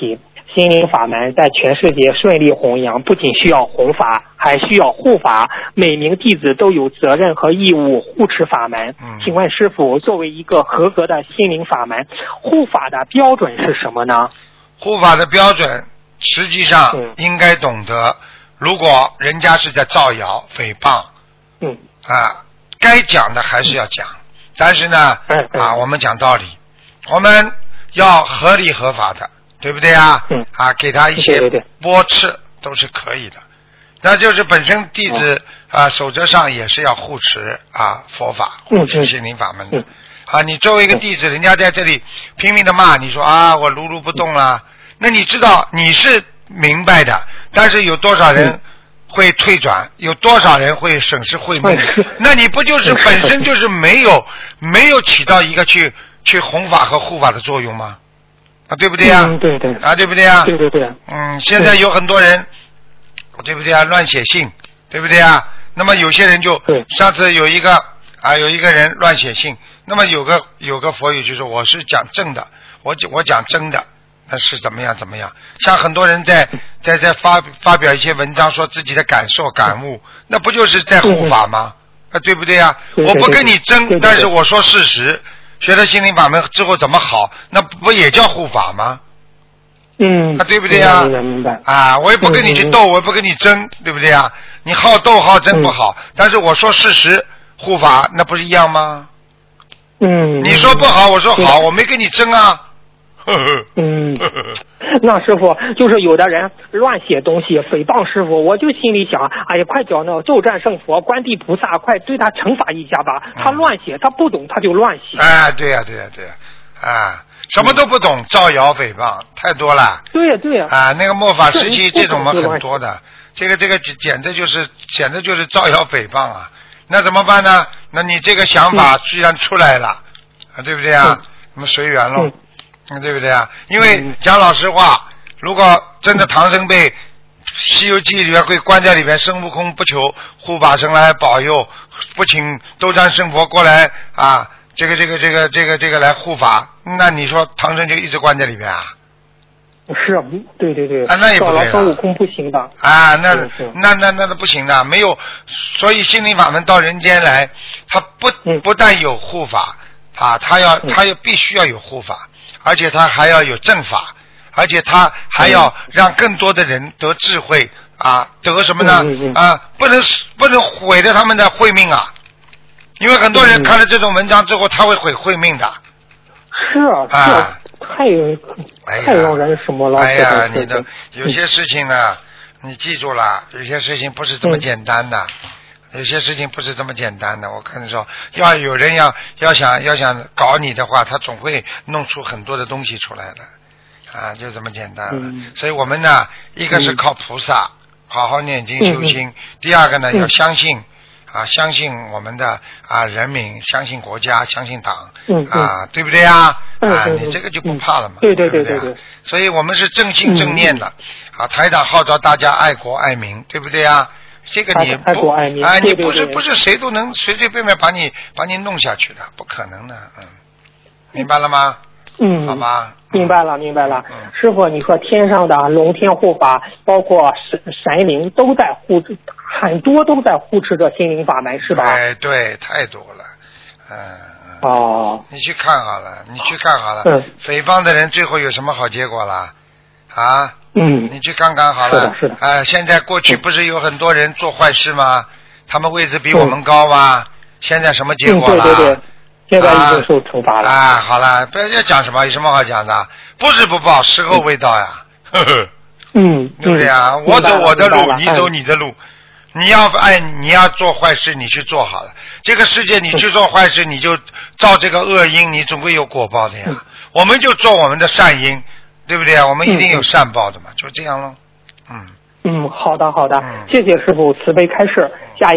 心灵法门在全世界顺利弘扬，不仅需要弘法，还需要护法。每名弟子都有责任和义务护持法门。请问师父，作为一个合格的心灵法门，护法的标准是什么呢？ 护法的标准实际上应该懂得，如果人家是在造谣诽谤，该讲的还是要讲，但是呢，我们讲道理，我们要合理合法的，对不对啊？给他一些拨斥都是可以的。那就是本身弟子守则上也是要护持佛法，护持心灵法门的。你作为一个弟子，人家在这里拼命的骂你说我如如不动了，那你知道你是明白的，但是有多少人会退转，有多少人会损失慧命？那你不就是本身就是没有起到一个去弘法和护法的作用吗？对不对呀？ 对对对不对呀？ 对对对。 现在有很多人，对不对啊？乱写信，对不对啊？那么有些人就上次有一个人乱写信，那么有个佛语就说我是讲正的，我讲真的。那是怎么样？像很多人在发表一些文章，说自己的感受感悟，那不就是在护法吗？对不对呀？我不跟你争，但是我说事实。学了心灵法门之后怎么好？那不也叫护法吗？对不对呀？ 明白。 我也不跟你去斗，我也不跟你争，对不对呀？你好斗好争不好，但是我说事实护法，那不是一样吗？你说不好，我说好，我没跟你争啊。 那师傅就是有的人乱写东西诽谤师傅，我就心里想，快叫那咒战胜佛观地菩萨快对他惩罚一下吧，他乱写，他不懂他就乱写。 对呀，什么都不懂，造谣诽谤太多了。 对呀。 那个末法时期这种很多的，这个简直就是造谣诽谤啊！那怎么办呢？那你这个想法居然出来了，对不对啊？那么随缘喽。对不对啊？因为讲老实话，如果真的唐僧被《西游记》里面会关在里面，孙悟空不求护法神来保佑，不请斗战胜佛过来这个来护法，那你说唐僧就一直关在里面啊？ 是啊，对。 那也不对了。 孙悟空不行的。 那不行的，没有。所以心灵法门到人间来，他不但有护法他要必须要有护法。而且他还要有正法，而且他还要让更多的人得智慧得什么呢？不能毁了他们的慧命啊！因为很多人看了这种文章之后，他会毁慧命的。 是啊，太让人什么了？ 你的有些事情呢，你记住了，有些事情不是这么简单的。有些事情不是这么简单的，我跟你说，要有人要想搞你的话，他总会弄出很多的东西出来的，就这么简单了。所以我们呢，一个是靠菩萨，好好念经修心；第二个呢，要相信相信我们的人民，相信国家，相信党，对不对啊？你这个就不怕了嘛？ 对。 所以我们是正信正念的台长号召大家爱国爱民，对不对啊？这个你不是谁都能随随便便把你弄下去的，不可能的，明白了吗？好吧。 明白了。师傅，你说天上的龙天护法，包括神灵都在很多都在护持着心灵法门，是吧？ 对，太多了。你去看好了，诽谤的人最后有什么好结果了？你去看看好了。 是的。 现在过去不是有很多人做坏事吗？他们位置比我们高吗？现在什么结果了？ 对，现在已经受惩罚了。 好了，不要讲什么，有什么好讲的？不是不报，时候未到呀。对不对呀？我走我的路，你走你的路。你要做坏事，你去做好了。这个世界你去做坏事，你就造这个恶因，你总归有果报的呀。我们就做我们的善因。对不对啊？我们一定有善报的嘛，就这样咯。 好的，谢谢师傅慈悲开示。下一